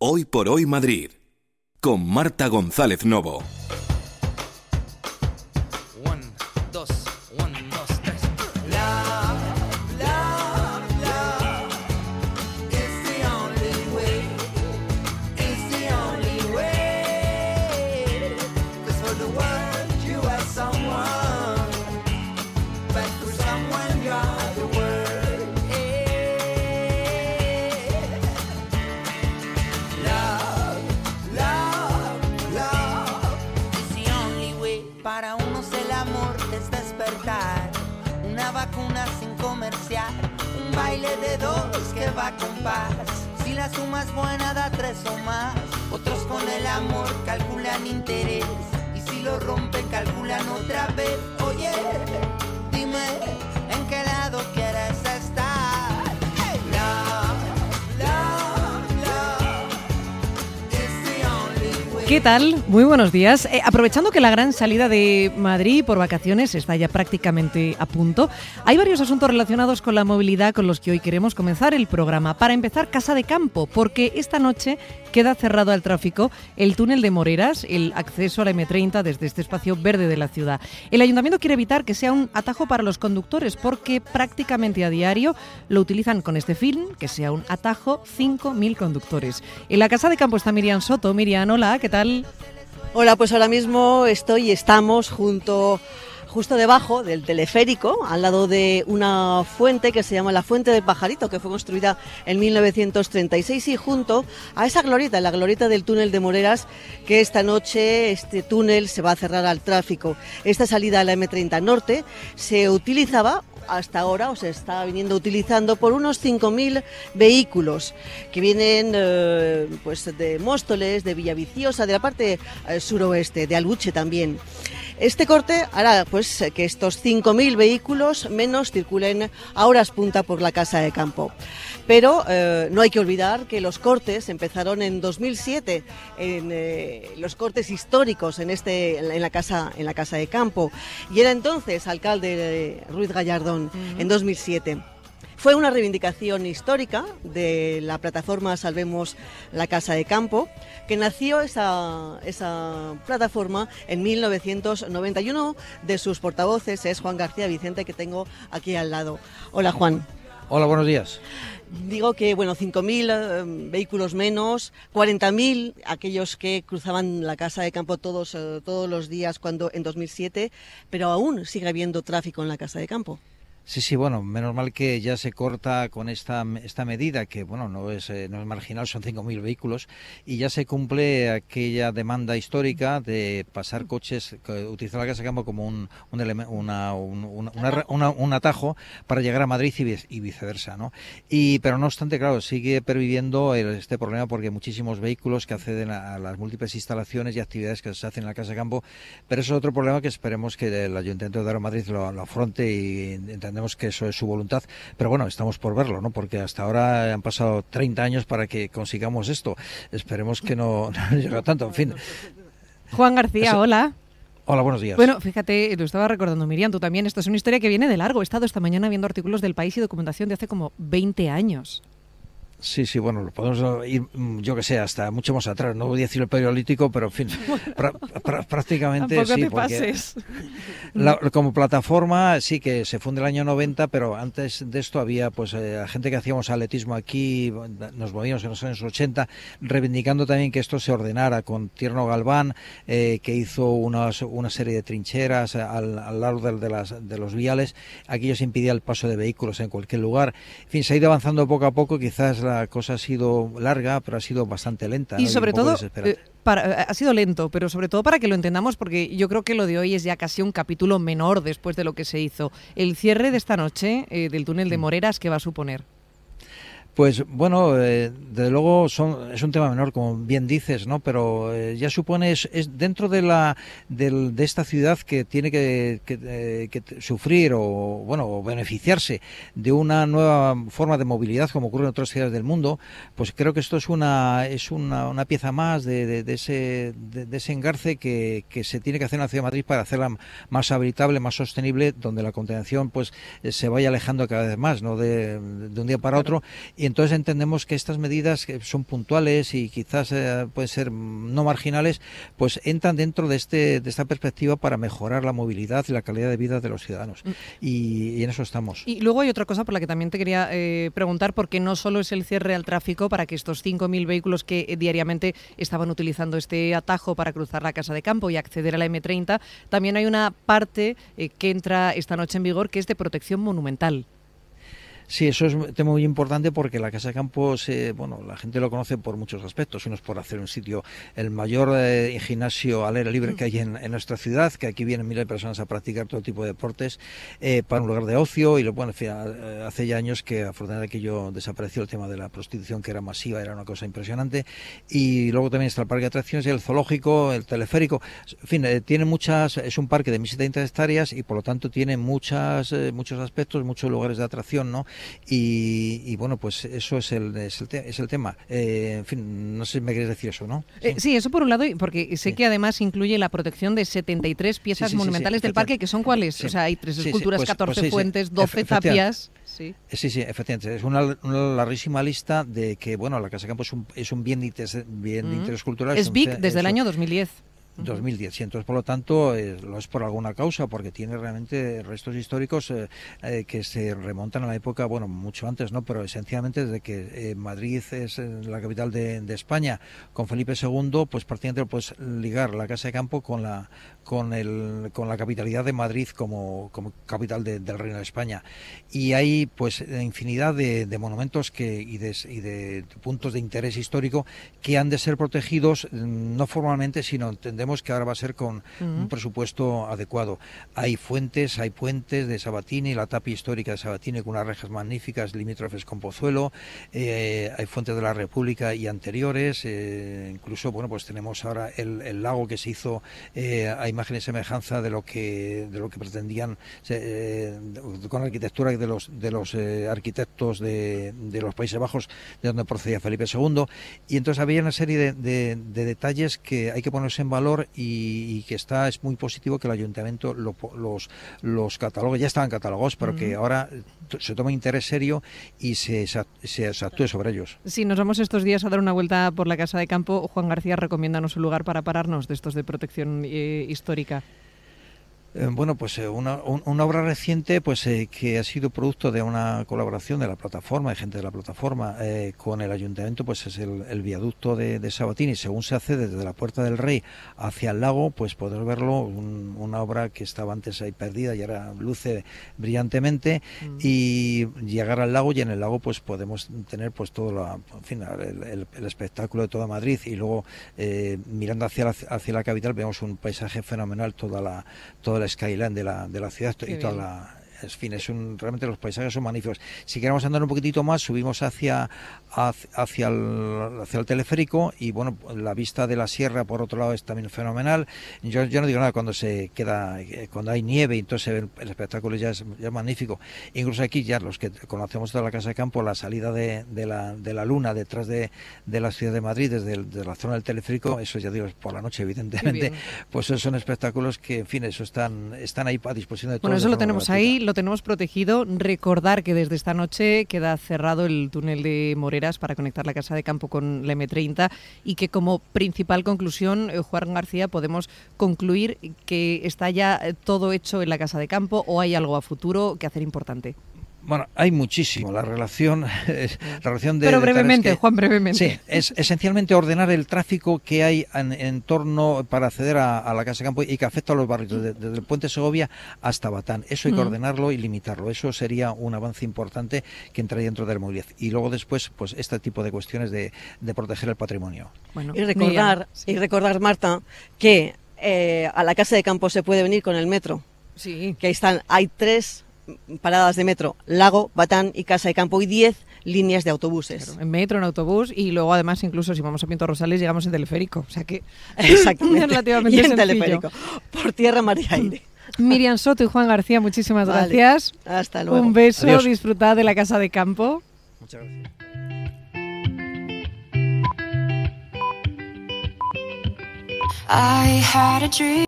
Hoy por Hoy Madrid, con Marta González Novo. Un baile de dos que va a compás. Si la suma es buena da tres o más. Otros con el amor calculan interés, y si lo rompen calculan otra vez. Oye, dime en qué lado quieres estar. Hey. ¿Qué tal? Muy buenos días. Aprovechando que la gran salida de Madrid por vacaciones está ya prácticamente a punto, hay varios asuntos relacionados con la movilidad con los que hoy queremos comenzar el programa. Para empezar, Casa de Campo, porque esta noche queda cerrado al tráfico el túnel de Moreras, el acceso a la M30 desde este espacio verde de la ciudad. El ayuntamiento quiere evitar que sea un atajo para los conductores, porque prácticamente a diario lo utilizan con este fin, que sea un atajo, 5.000 conductores. En la Casa de Campo está Miriam Soto. Miriam, hola, ¿qué tal? Hola, pues ahora mismo estamos justo debajo del teleférico, al lado de una fuente que se llama la Fuente del Pajarito, que fue construida en 1936, y junto a esa glorieta, la glorieta del túnel de Moreras, que esta noche este túnel se va a cerrar al tráfico. Esta salida a la M30 Norte se utilizaba hasta ahora, o se está viniendo utilizando por unos 5.000 vehículos que vienen pues de Móstoles, de Villaviciosa, de la parte suroeste, de Albuche también. Este corte hará pues que estos 5.000 vehículos menos circulen a horas punta por la Casa de Campo. Pero no hay que olvidar que los cortes empezaron en 2007, los cortes históricos en la casa de Campo, y era entonces alcalde Ruiz Gallardón en 2007. Fue una reivindicación histórica de la plataforma Salvemos la Casa de Campo, que nació esa plataforma en 1991. De sus portavoces es Juan García Vicente, que tengo aquí al lado. Hola, Juan. Hola, buenos días. Digo que, 5.000 vehículos menos, 40.000 aquellos que cruzaban la Casa de Campo todos los días en 2007, pero aún sigue habiendo tráfico en la Casa de Campo. Sí, bueno, menos mal que ya se corta con esta medida, que no es marginal, son 5.000 vehículos, y ya se cumple aquella demanda histórica de pasar coches, utilizar la Casa de Campo como un atajo para llegar a Madrid y viceversa, ¿no? Pero no obstante, claro, sigue perviviendo este problema, porque hay muchísimos vehículos que acceden a las múltiples instalaciones y actividades que se hacen en la Casa de Campo, pero eso es otro problema que esperemos que el Ayuntamiento de Madrid lo afronte, y entendemos que eso es su voluntad, pero estamos por verlo, ¿no? Porque hasta ahora han pasado 30 años para que consigamos esto. Esperemos que no llegue tanto, en fin. Juan García, hola. Hola, buenos días. Bueno, fíjate, lo estaba recordando Miriam, tú también, esto es una historia que viene de largo. He estado esta mañana viendo artículos del País y documentación de hace como 20 años. Sí, lo podemos ir, yo que sé, hasta mucho más atrás. No voy a decir el Paleolítico, pero en fin, prácticamente tampoco sí. Te pases. Como plataforma sí que se funde el año 90, pero antes de esto había gente que hacíamos atletismo aquí, nos movíamos en los años 80, reivindicando también que esto se ordenara, con Tierno Galván, que hizo una serie de trincheras al lado de los viales. Aquello se impedía el paso de vehículos en cualquier lugar. En fin, se ha ido avanzando poco a poco. Quizás la cosa ha sido larga, pero ha sido bastante lenta, ¿no? Y sobre todo, ha sido lento, pero sobre todo para que lo entendamos, porque yo creo que lo de hoy es ya casi un capítulo menor después de lo que se hizo. El cierre de esta noche del túnel de Moreras, ¿qué va a suponer? Pues desde luego es un tema menor, como bien dices, ¿no? Pero ya supone, es dentro de esta ciudad que tiene que sufrir o beneficiarse de una nueva forma de movilidad, como ocurre en otras ciudades del mundo. Pues creo que esto es una pieza más de ese engarce que se tiene que hacer en la ciudad de Madrid para hacerla más habitable, más sostenible, donde la contaminación se vaya alejando cada vez más, ¿no? De un día para otro. Y entonces entendemos que estas medidas que son puntuales y quizás pueden ser no marginales, pues entran dentro de esta perspectiva para mejorar la movilidad y la calidad de vida de los ciudadanos. Y en eso estamos. Y luego hay otra cosa por la que también te quería preguntar, porque no solo es el cierre al tráfico para que estos 5.000 vehículos que diariamente estaban utilizando este atajo para cruzar la Casa de Campo y acceder a la M30, también hay una parte que entra esta noche en vigor, que es de protección monumental. Sí, eso es un tema muy importante porque la Casa de Campo, la gente lo conoce por muchos aspectos. Uno es por hacer un sitio, el mayor gimnasio al aire libre que hay en nuestra ciudad, que aquí vienen miles de personas a practicar todo tipo de deportes, para un lugar de ocio. Y bueno, en fin, hace ya años que afortunadamente aquello desapareció, el tema de la prostitución, que era masiva, era una cosa impresionante. Y luego también está el parque de atracciones, el zoológico, el teleférico. En fin, tiene es un parque de 1.700 hectáreas y por lo tanto tiene muchos aspectos, muchos lugares de atracción, ¿no? Y bueno, pues eso es el tema. En fin, no sé si me quieres decir eso, ¿no? Sí, eso por un lado, porque sé que además incluye la protección de 73 piezas monumentales del parque, que son ¿cuáles? Sí. O sea, hay 3 esculturas, 14 fuentes, 12 tapias. Sí, efectivamente. Es una larguísima lista de que, bueno, la Casa de Campo es un bien de interés cultural. Es BIC desde el año 2010. 2010, y entonces por lo tanto lo es por alguna causa, porque tiene realmente restos históricos que se remontan a la época, bueno, mucho antes, ¿no? Pero esencialmente desde que Madrid es la capital de España, con Felipe II, pues prácticamente lo puedes ligar la Casa de Campo con la capitalidad de Madrid como capital del Reino de España. Y hay pues infinidad de monumentos y de puntos de interés histórico que han de ser protegidos, no formalmente, sino entendemos que ahora va a ser con un presupuesto adecuado. Hay puentes de Sabatini, la tapia histórica de Sabatini con unas rejas magníficas limítrofes con Pozuelo, hay fuentes de la República y anteriores, incluso, bueno, pues tenemos ahora el lago que se hizo a imagen y semejanza de lo que pretendían con la arquitectura de los arquitectos de los Países Bajos, de donde procedía Felipe II, y entonces había una serie de detalles que hay que ponerse en valor y que es muy positivo que el ayuntamiento los catalogue. Ya estaban catalogados, pero que ahora se toma interés serio y se actúe sobre ellos. Si nos vamos estos días a dar una vuelta por la Casa de Campo, Juan García, recomiéndanos un lugar para pararnos de estos de protección histórica. Bueno, pues una obra reciente pues que ha sido producto de una colaboración de la plataforma, de gente de la plataforma con el ayuntamiento, pues es el viaducto de Sabatini. Según se accede desde la Puerta del Rey hacia el lago, pues poder verlo, una obra que estaba antes ahí perdida y ahora luce brillantemente, y llegar al lago, y en el lago pues podemos tener pues todo el espectáculo de toda Madrid, y luego mirando hacia la capital vemos un paisaje fenomenal, toda la skyline de la ciudad. Qué y toda bien. En fin, realmente los paisajes son magníficos. Si queremos andar un poquitito más, subimos hacia el teleférico, y bueno, la vista de la sierra por otro lado es también fenomenal. Yo no digo nada cuando hay nieve, y entonces el espectáculo ya es magnífico. Incluso aquí ya los que conocemos toda la Casa de Campo, la salida de la luna detrás de la ciudad de Madrid, desde la zona del teleférico, eso ya digo, por la noche evidentemente, pues esos son espectáculos que, en fin, eso están ahí a disposición de todos. Bueno, eso lo tenemos ahí, lo tenemos protegido. Recordar que desde esta noche queda cerrado el túnel de Moreras para conectar la Casa de Campo con la M30, y que como principal conclusión, Juan García, podemos concluir que está ya todo hecho en la Casa de Campo, o hay algo a futuro que hacer importante. Bueno, hay muchísimo. La relación de... Pero brevemente, Juan, brevemente. Sí, es esencialmente ordenar el tráfico que hay en torno para acceder a la Casa de Campo y que afecta a los barrios, desde el Puente Segovia hasta Batán. Eso hay que ordenarlo y limitarlo. Eso sería un avance importante que entraría dentro de la movilidad. Y luego después, pues este tipo de cuestiones de proteger el patrimonio. Bueno, y recordar, Marta, que a la Casa de Campo se puede venir con el metro. Sí. Que hay 3 paradas de metro: Lago, Batán y Casa de Campo, y 10 líneas de autobuses. Claro, en metro, en autobús, y luego además incluso si vamos a Pinto Rosales llegamos en teleférico, o sea que exactamente, relativamente y en sencillo. Teleférico, por tierra, mar y aire. Miriam Soto y Juan García, muchísimas gracias. Hasta luego. Un beso. Adiós. Disfrutad de la Casa de Campo. Muchas gracias. I had a dream.